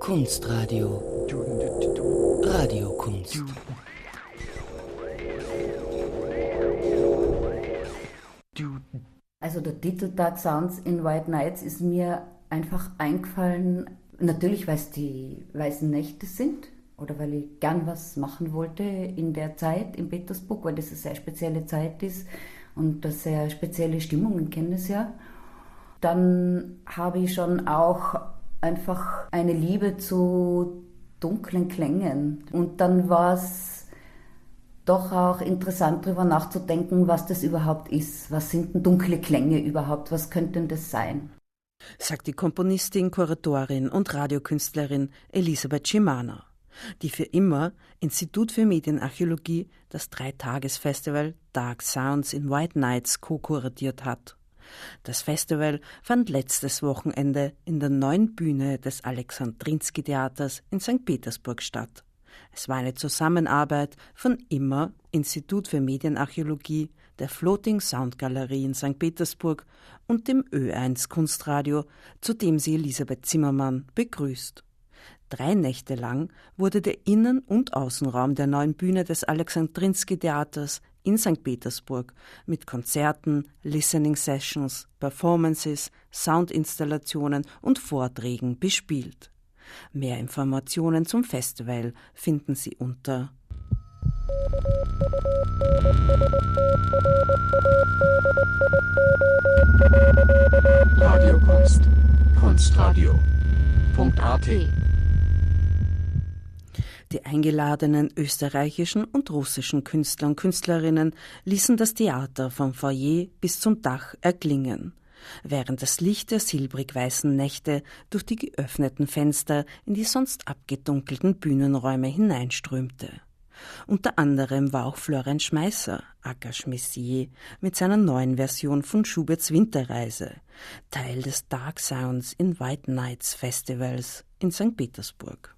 Kunstradio. Radiokunst. Also der Titel Dark Sounds in White Nights ist mir einfach eingefallen, natürlich weil es die weißen Nächte sind oder weil ich gern was machen wollte in der Zeit in Petersburg, weil das eine sehr spezielle Zeit ist und das sehr spezielle Stimmungen kennen es ja. Dann habe ich schon auch einfach eine Liebe zu dunklen Klängen. Und dann war es doch auch interessant, darüber nachzudenken, was das überhaupt ist. Was sind denn dunkle Klänge überhaupt? Was könnte denn das sein? Sagt die Komponistin, Kuratorin und Radiokünstlerin Elisabeth Schimaner, die für immer Institut für Medienarchäologie das 3-Tages-Festival Dark Sounds in White Nights co-kuratiert hat. Das Festival fand letztes Wochenende in der neuen Bühne des Alexandrinsky-Theaters in St. Petersburg statt. Es war eine Zusammenarbeit von IMMA, Institut für Medienarchäologie, der Floating Sound Galerie in St. Petersburg und dem Ö1 Kunstradio, zu dem sie Elisabeth Zimmermann begrüßt. 3 Nächte lang wurde der Innen- und Außenraum der neuen Bühne des Alexandrinsky-Theaters in St. Petersburg mit Konzerten, Listening Sessions, Performances, Soundinstallationen und Vorträgen bespielt. Mehr Informationen zum Festival finden Sie unter Radiokunst. Kunstradio.at. Die eingeladenen österreichischen und russischen Künstler und Künstlerinnen ließen das Theater vom Foyer bis zum Dach erklingen, während das Licht der silbrig-weißen Nächte durch die geöffneten Fenster in die sonst abgedunkelten Bühnenräume hineinströmte. Unter anderem war auch Florian Schmeisser, Akash Messier, mit seiner neuen Version von Schuberts Winterreise, Teil des Dark Sounds in White Nights Festivals in St. Petersburg.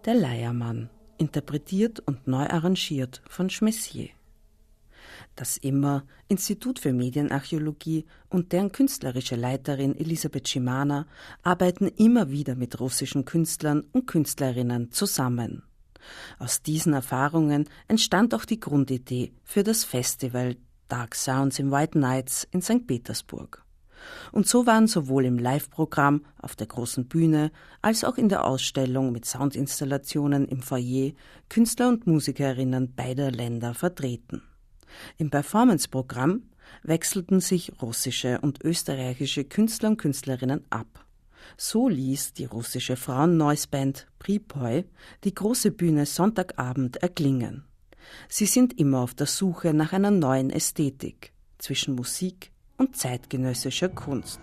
Der Leiermann, interpretiert und neu arrangiert von Schmessier. Das IMMA, Institut für Medienarchäologie, und deren künstlerische Leiterin Elisabeth Szymaner arbeiten immer wieder mit russischen Künstlern und Künstlerinnen zusammen. Aus diesen Erfahrungen entstand auch die Grundidee für das Festival Dark Sounds in White Nights in St. Petersburg. Und so waren sowohl im Live-Programm auf der großen Bühne als auch in der Ausstellung mit Soundinstallationen im Foyer Künstler und Musikerinnen beider Länder vertreten. Im Performance-Programm wechselten sich russische und österreichische Künstler und Künstlerinnen ab. So ließ die russische Frauen-Noise-Band Pripoi die große Bühne Sonntagabend erklingen. Sie sind immer auf der Suche nach einer neuen Ästhetik zwischen Musik und zeitgenössischer Kunst.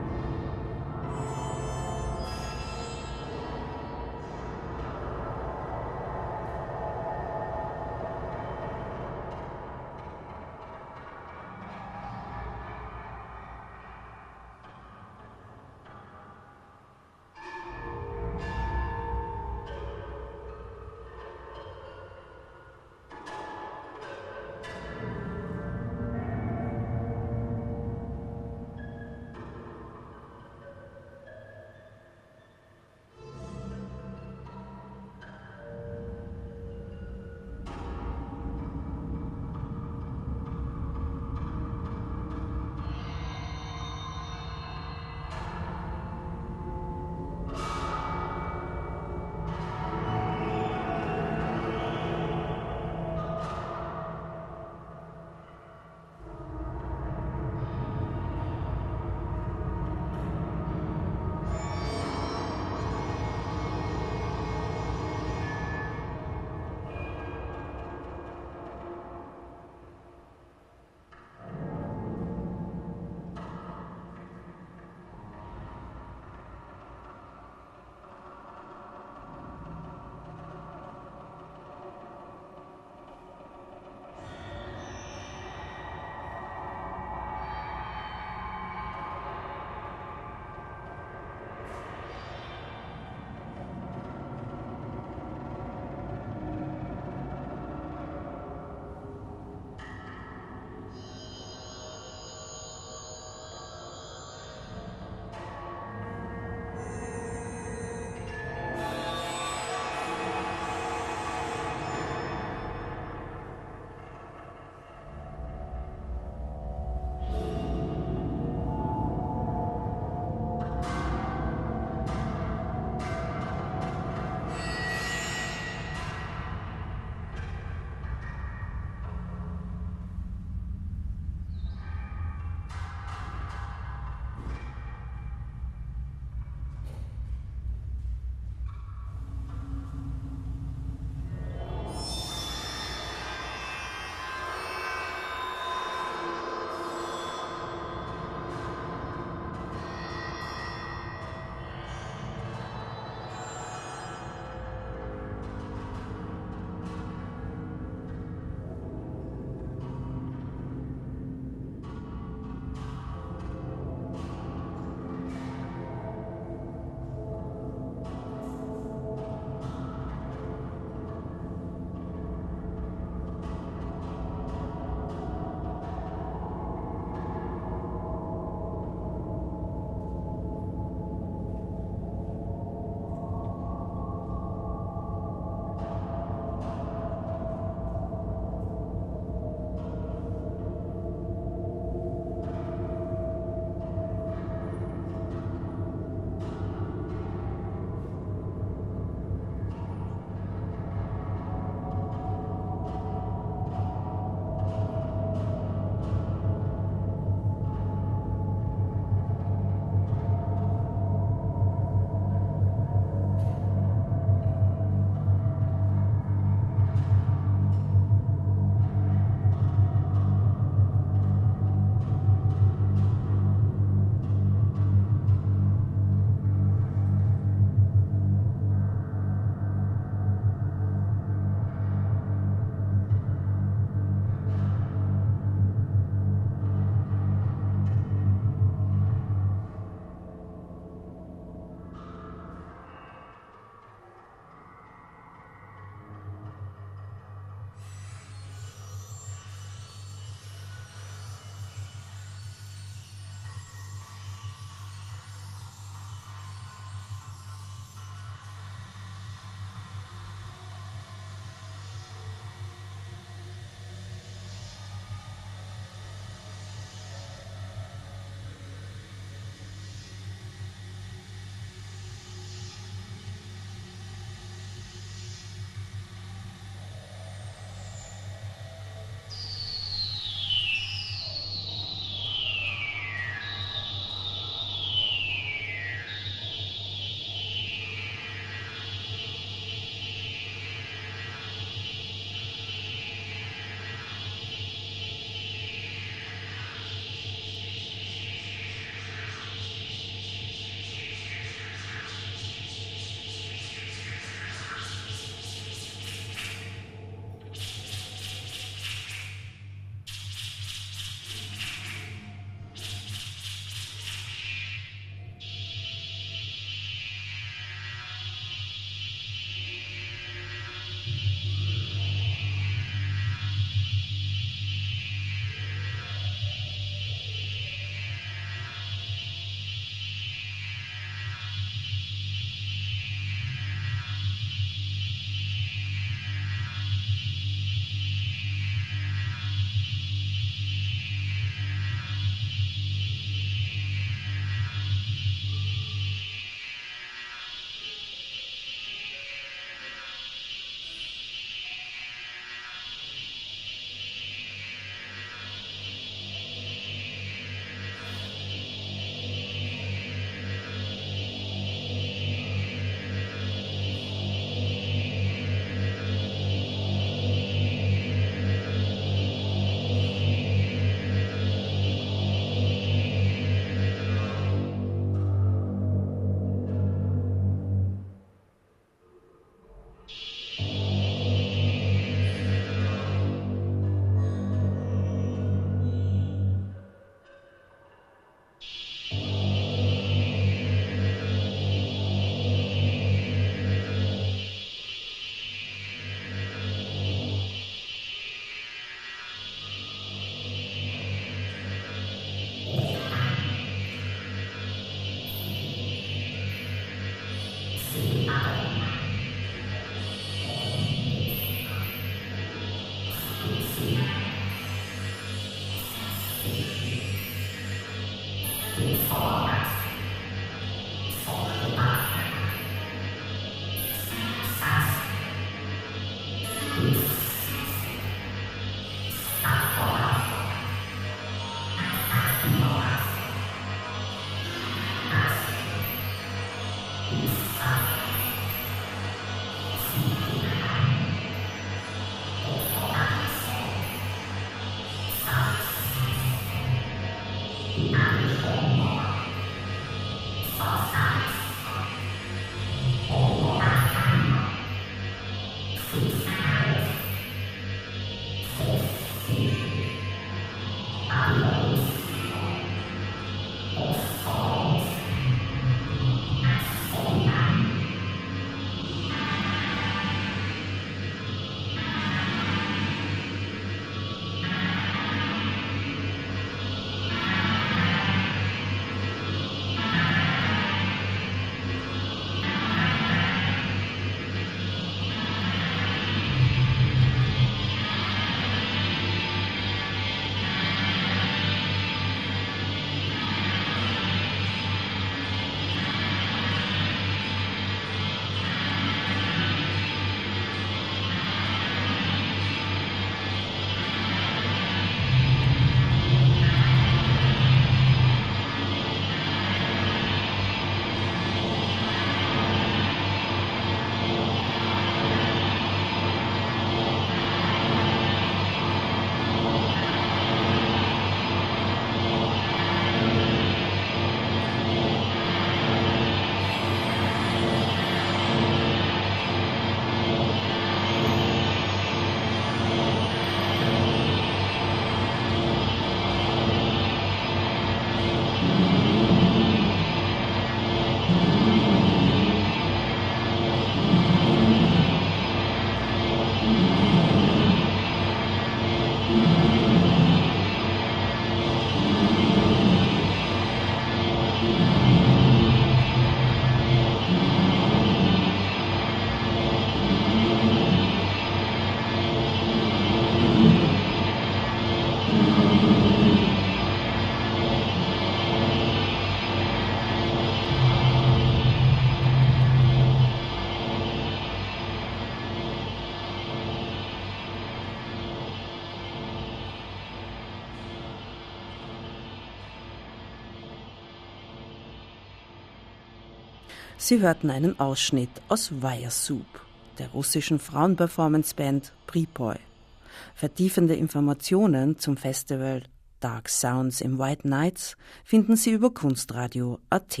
Sie hörten einen Ausschnitt aus Wire Soup, der russischen Frauenperformanceband Pripoy. Vertiefende Informationen zum Festival Dark Sounds im White Nights finden Sie über kunstradio.at.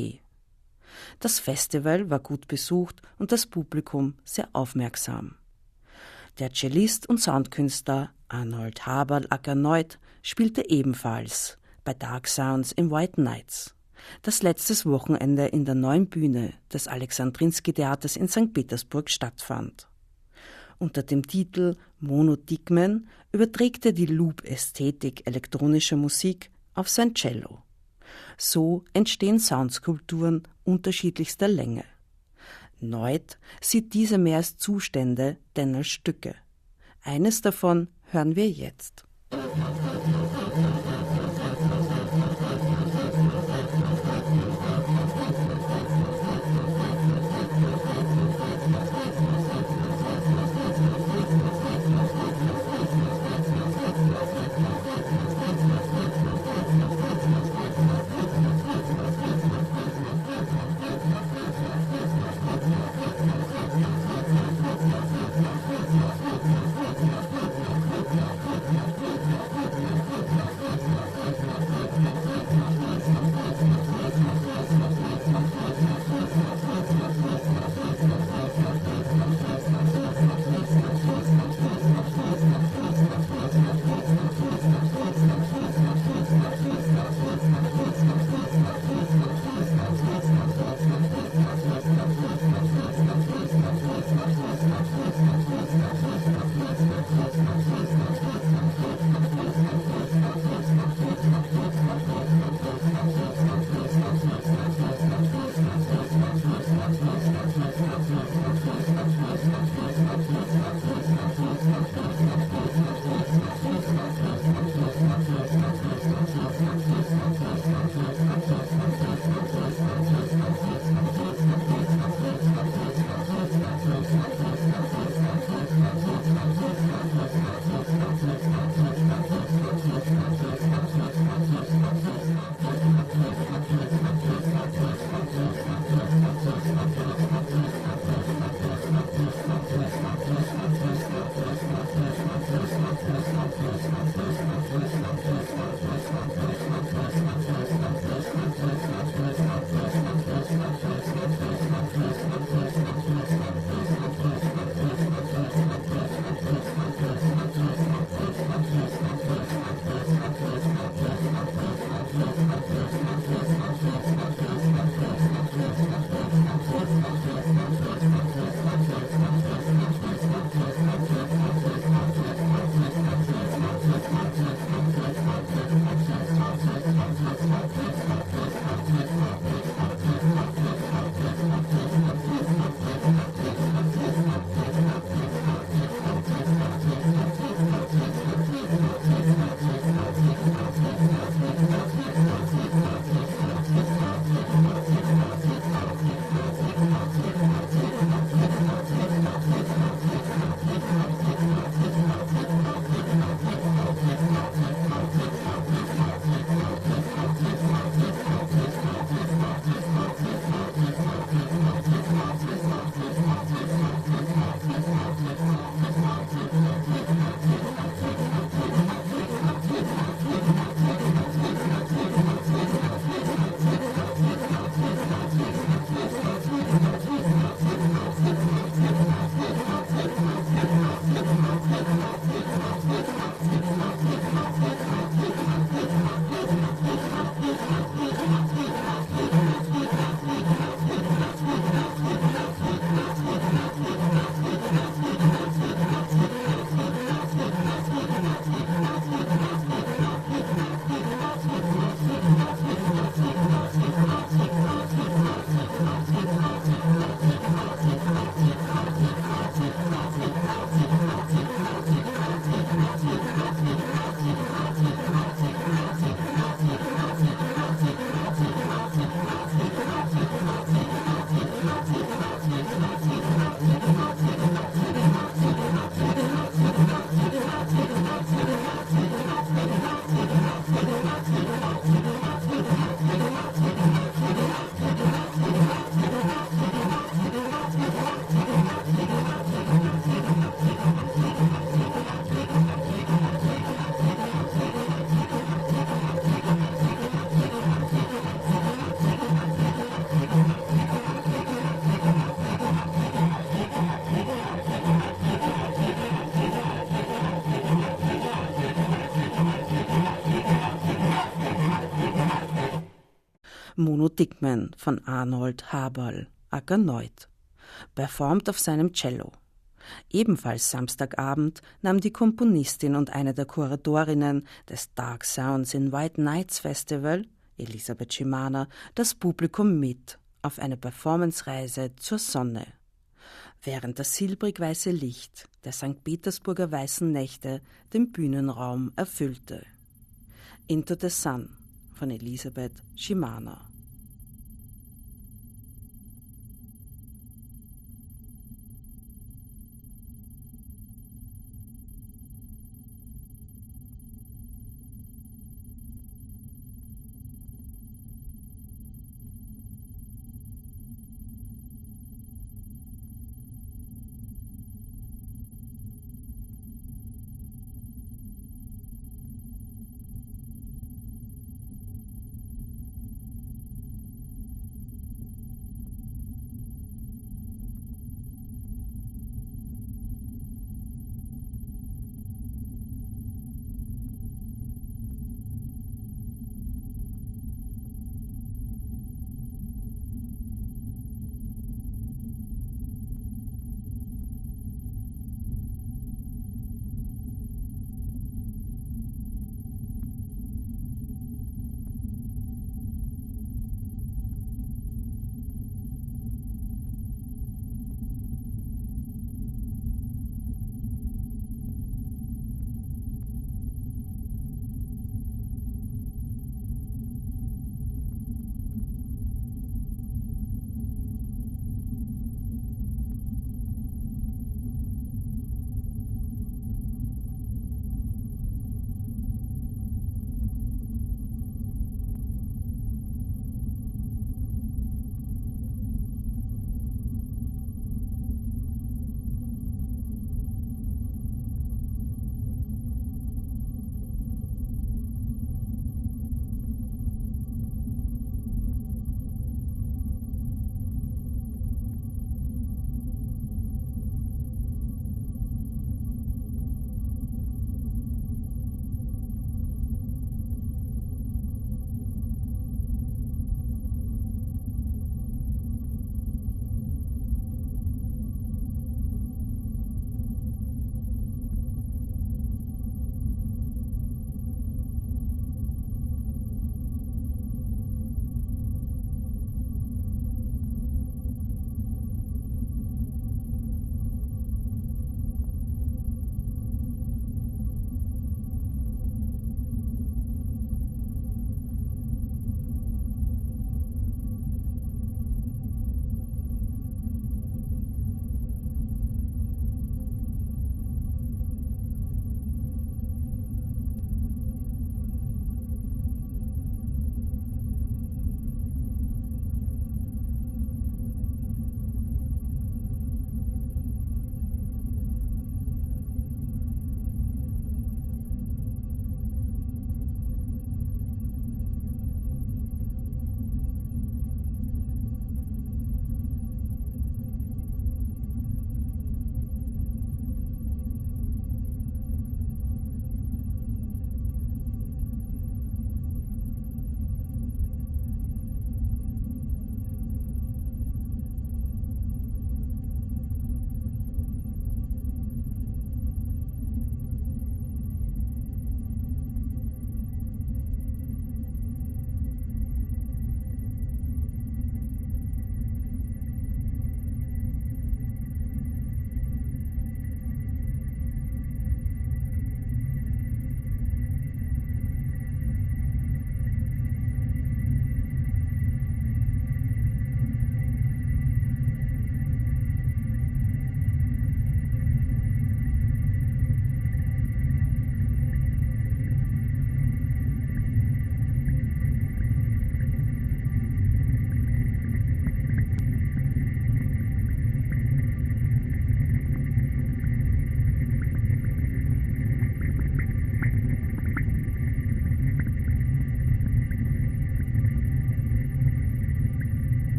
Das Festival war gut besucht und das Publikum sehr aufmerksam. Der Cellist und Soundkünstler Arnold Haberl-Ackerneut spielte ebenfalls bei Dark Sounds im White Nights, das letztes Wochenende in der neuen Bühne des Alexandrinsky-Theaters in St. Petersburg stattfand. Unter dem Titel Mono-Dickman überträgt er die Loop-Ästhetik elektronischer Musik auf sein Cello. So entstehen Soundskulpturen unterschiedlichster Länge. Neut sieht diese mehr als Zustände denn als Stücke. Eines davon hören wir jetzt. Mono Dickman von Arnold Haberl, aka Neut, performt auf seinem Cello. Ebenfalls Samstagabend nahm die Komponistin und eine der Kuratorinnen des Dark Sounds in White Nights Festival, Elisabeth Schimaner, das Publikum mit auf eine Performancereise zur Sonne. Während das silbrig-weiße Licht der St. Petersburger weißen Nächte den Bühnenraum erfüllte. Into the Sun von Elisabeth Schimaner.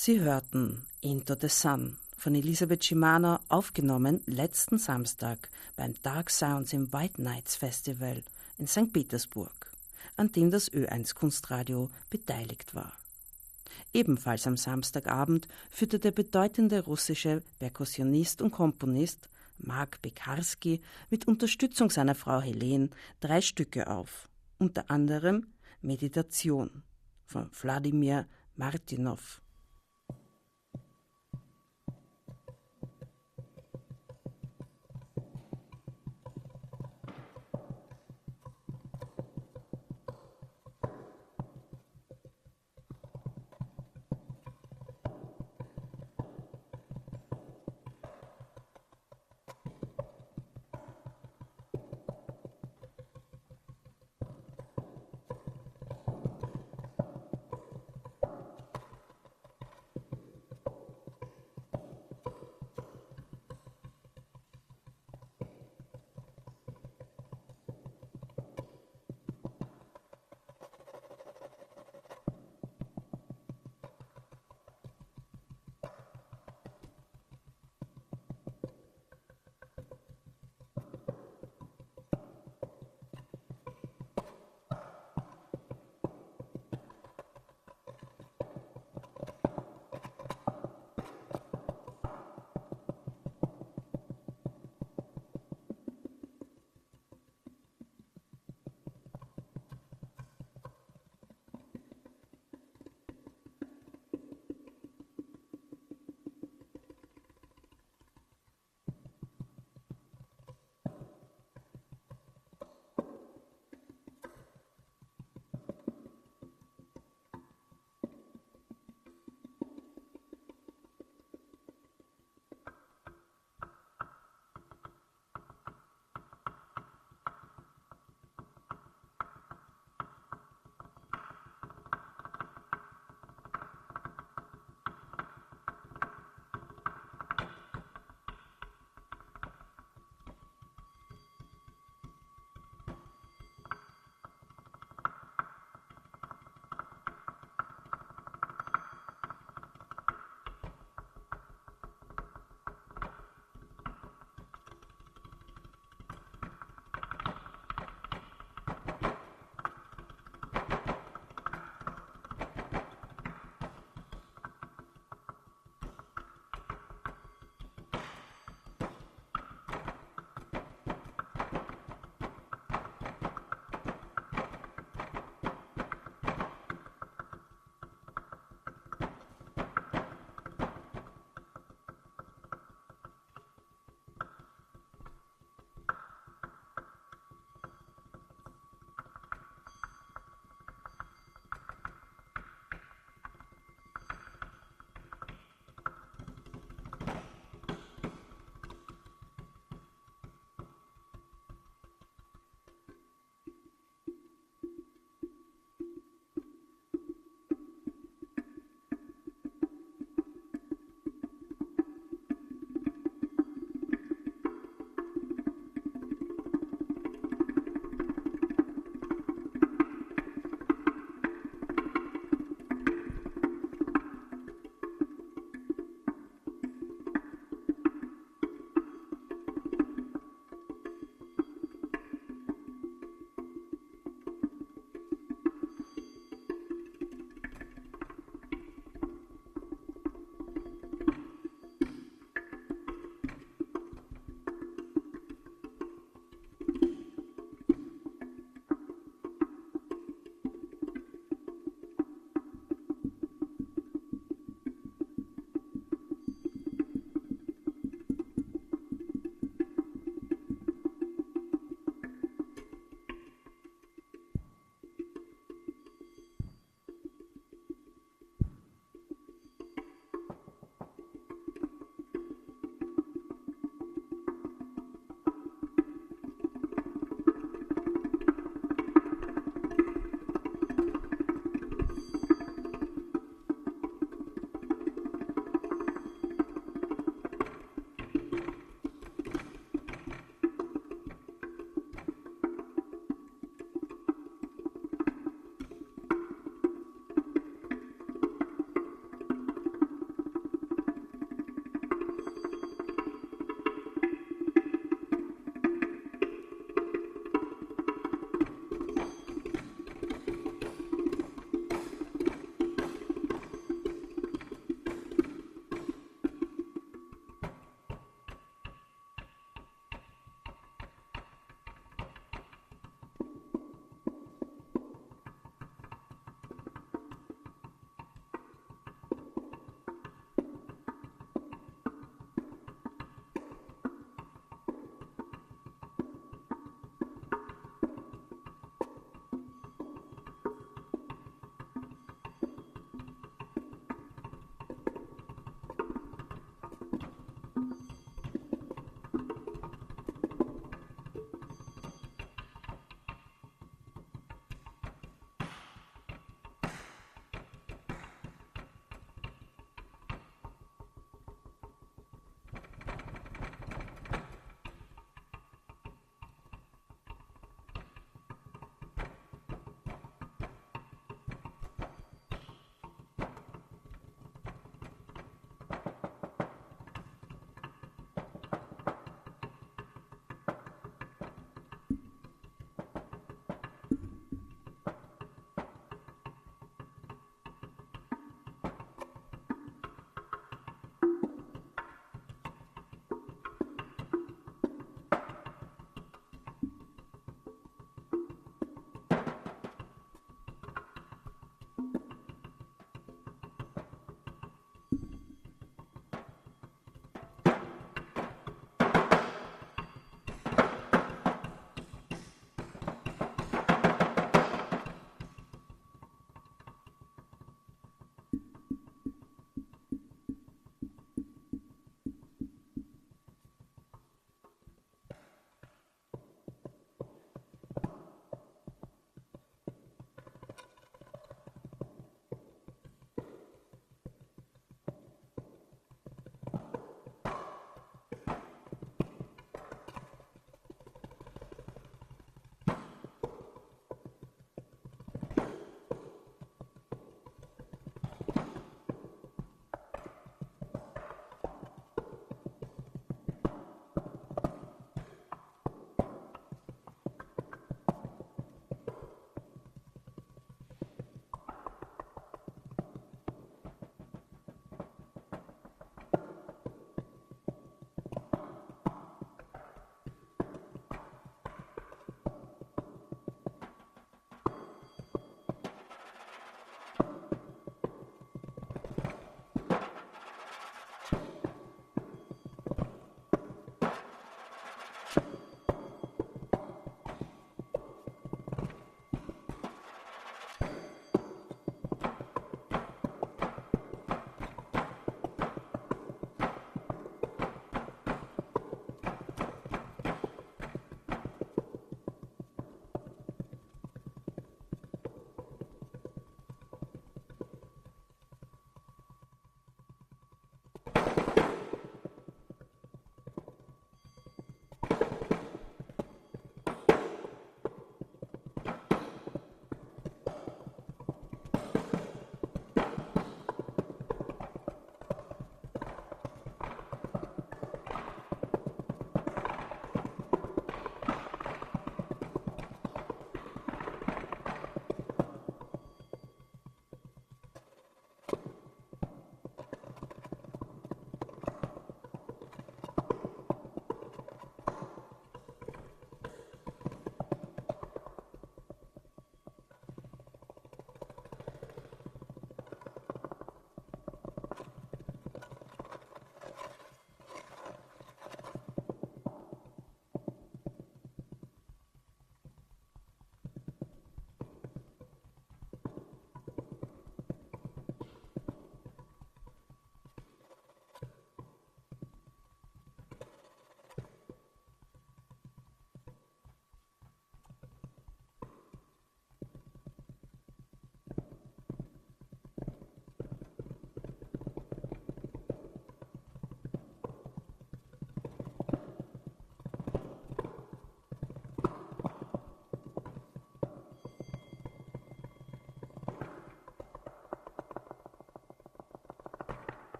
Sie hörten Into the Sun von Elisabeth Schimaner, aufgenommen letzten Samstag beim Dark Sounds im White Nights Festival in St. Petersburg, an dem das Ö1 Kunstradio beteiligt war. Ebenfalls am Samstagabend führte der bedeutende russische Perkussionist und Komponist Mark Bekarski mit Unterstützung seiner Frau Helene 3 Stücke auf, unter anderem Meditation von Wladimir Martinow.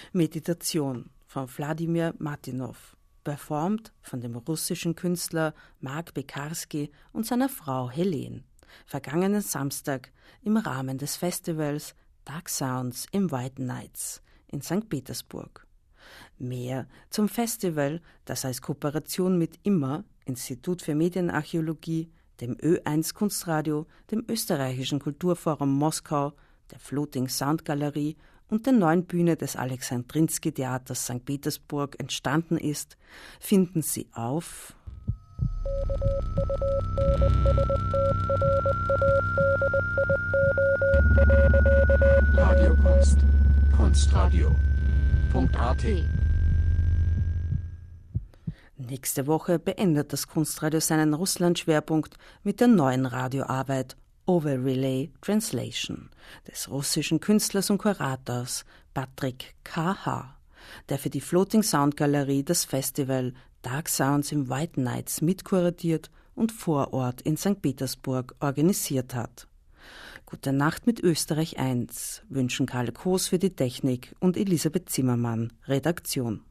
Meditation von Wladimir Martinow, performt von dem russischen Künstler Mark Bekarski und seiner Frau Helene, vergangenen Samstag im Rahmen des Festivals Dark Sounds im White Nights in St. Petersburg. Mehr zum Festival, das als Kooperation mit IMMA, Institut für Medienarchäologie, dem Ö1 Kunstradio, dem Österreichischen Kulturforum Moskau, der Floating Sound Galerie und der neuen Bühne des Alexandrinsky Theaters St. Petersburg entstanden ist, finden Sie auf Radiokunst. Kunstradio.at. Nächste Woche beendet das Kunstradio seinen Russland-Schwerpunkt mit der neuen Radioarbeit Over Relay Translation des russischen Künstlers und Kurators Patrick K.H., der für die Floating Sound Galerie das Festival Dark Sounds im White Nights mitkuratiert und vor Ort in St. Petersburg organisiert hat. Gute Nacht mit Österreich 1 wünschen Karl Koos für die Technik und Elisabeth Zimmermann, Redaktion.